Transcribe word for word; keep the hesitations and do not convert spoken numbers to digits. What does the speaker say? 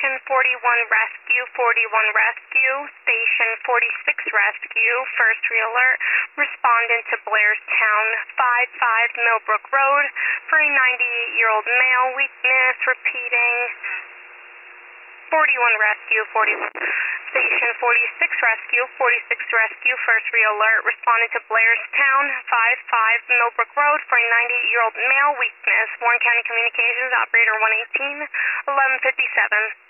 Station forty-one Rescue, forty-one Rescue, Station forty-six Rescue, first re-alert, respondent to Blairstown, five five Millbrook Road, for a ninety-eight-year-old male, weakness, repeating, forty-one Rescue, forty-one, Station forty-six Rescue, forty-six Rescue, first re-alert, respondent to Blairstown, five five Millbrook Road, for a ninety-eight-year-old male, weakness, Warren County Communications, operator one eighteen, eleven fifty-seven.